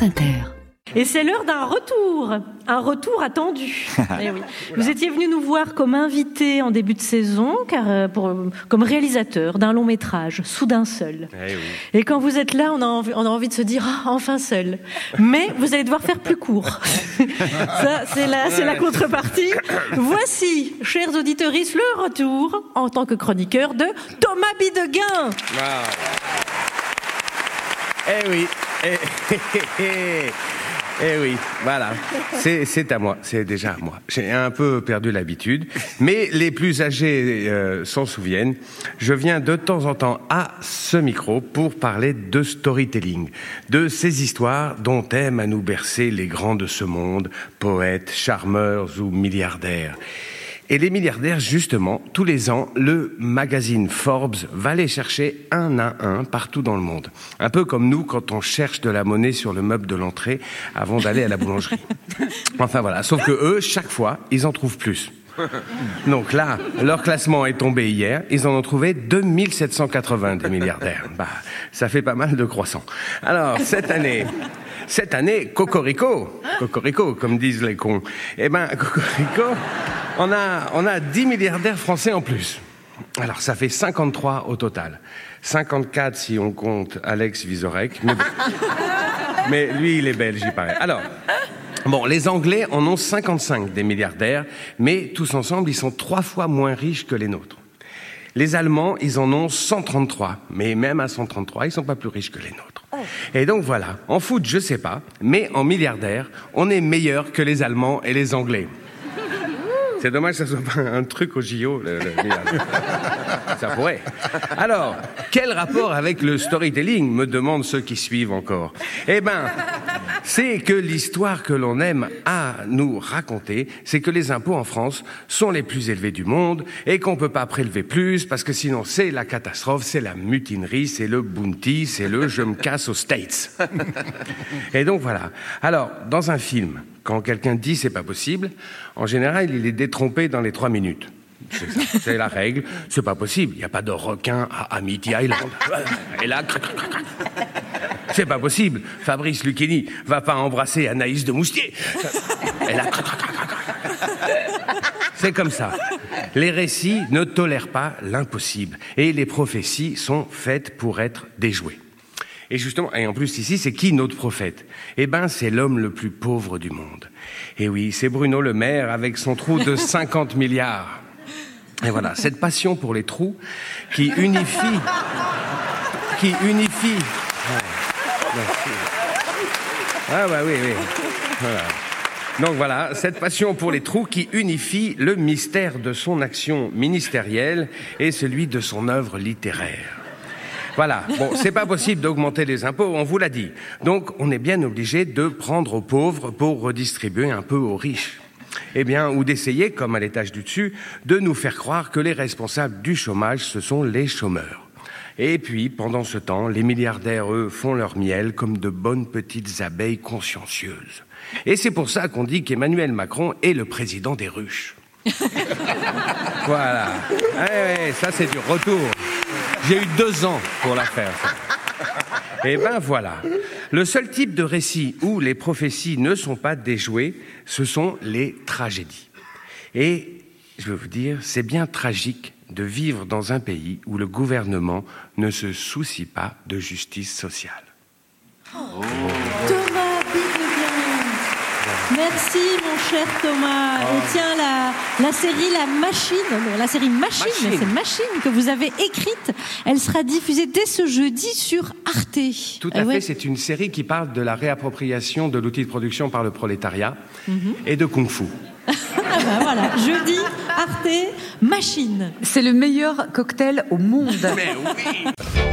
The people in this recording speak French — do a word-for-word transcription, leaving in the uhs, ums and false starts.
France Inter. Et c'est l'heure d'un retour, un retour attendu. Eh oui. Vous étiez venu nous voir comme invité en début de saison, car euh, pour, comme réalisateur d'un long métrage, Soudain seul. Eh oui. Et quand vous êtes là, on a envie, on a envie de se dire ah, enfin seul. Mais vous allez devoir faire plus court. Ça, c'est la, c'est la contrepartie. Voici, chers auditeurs, le retour en tant que chroniqueur de Thomas Bidegain. Wow. Eh oui. Eh, eh, eh, eh. Eh oui, voilà, c'est, c'est à moi, c'est déjà à moi. J'ai un peu perdu l'habitude, mais les plus âgés euh, s'en souviennent. Je viens de temps en temps à ce micro pour parler de storytelling, de ces histoires dont aiment à nous bercer les grands de ce monde, poètes, charmeurs ou milliardaires. Et les milliardaires, justement, tous les ans, le magazine Forbes va les chercher un à un partout dans le monde. Un peu comme nous quand on cherche de la monnaie sur le meuble de l'entrée avant d'aller à la boulangerie. Enfin voilà, sauf que eux, chaque fois, ils en trouvent plus. Donc là, leur classement est tombé hier, ils en ont trouvé deux mille sept cent quatre-vingts des milliardaires. Bah, ça fait pas mal de croissants. Alors, cette année... Cette année, cocorico, cocorico, comme disent les cons. Eh ben, cocorico, on a, on a dix milliardaires français en plus. Alors, ça fait cinquante-trois au total. cinquante-quatre si on compte Alex Vizorek. Mais, bon. Mais lui, il est belge, il paraît. Alors, bon, les Anglais en ont cinquante-cinq des milliardaires, mais tous ensemble, ils sont trois fois moins riches que les nôtres. Les Allemands, ils en ont cent trente-trois, mais même à cent trente-trois, ils sont pas plus riches que les nôtres. Et donc voilà, en foot, je sais pas, mais en milliardaire, on est meilleur que les Allemands et les Anglais. C'est dommage que ça soit pas un truc au J O, le, le ça pourrait. Alors, quel rapport avec le storytelling, me demandent ceux qui suivent encore. Eh ben, c'est que l'histoire que l'on aime à nous raconter, c'est que les impôts en France sont les plus élevés du monde et qu'on peut pas prélever plus parce que sinon c'est la catastrophe, c'est la mutinerie, c'est le bounty, c'est le je me casse aux States. Et donc voilà. Alors, dans un film, quand quelqu'un dit c'est pas possible, en général, il est détrompé dans les trois minutes. C'est ça, c'est la règle. C'est pas possible. Il n'y a pas de requin à Amity Island. Et là, crac, crac, crac. C'est pas possible. Fabrice Lucchini va pas embrasser Anaïs de Moustier. Et là, crac, crac, crac, crac. C'est comme ça. Les récits ne tolèrent pas l'impossible. Et les prophéties sont faites pour être déjouées. Et justement, et en plus ici, c'est qui notre prophète ? Eh ben, c'est l'homme le plus pauvre du monde. Et oui, c'est Bruno Le Maire avec son trou de cinquante milliards. Et voilà, cette passion pour les trous qui unifie, qui unifie. Ouais, ah bah oui, oui. Voilà. Donc voilà, cette passion pour les trous qui unifie le mystère de son action ministérielle et celui de son œuvre littéraire. Voilà, bon, c'est pas possible d'augmenter les impôts, on vous l'a dit. Donc, on est bien obligé de prendre aux pauvres pour redistribuer un peu aux riches. Eh bien, ou d'essayer, comme à l'étage du dessus, de nous faire croire que les responsables du chômage, ce sont les chômeurs. Et puis, pendant ce temps, les milliardaires, eux, font leur miel comme de bonnes petites abeilles consciencieuses. Et c'est pour ça qu'on dit qu'Emmanuel Macron est le président des ruches. Voilà. Ouais, ouais, ça, c'est du retour. J'ai eu deux ans pour la faire, ça. Et ben voilà. Le seul type de récit où les prophéties ne sont pas déjouées, ce sont les tragédies. Et, je veux vous dire, c'est bien tragique de vivre dans un pays où le gouvernement ne se soucie pas de justice sociale. Oh. Thomas Bidegain. Merci mon cher Thomas. Oh. Et tiens, la, la série La Machine, non, la série Machine, Machine. Mais c'est Machine que vous avez écrite, elle sera diffusée dès ce jeudi sur Arte. Tout à euh, fait, ouais. C'est une série qui parle de la réappropriation de l'outil de production par le prolétariat mm-hmm. et de kung-fu. Ah ben voilà, jeudi, Arte, Machine. C'est le meilleur cocktail au monde. Mais oui.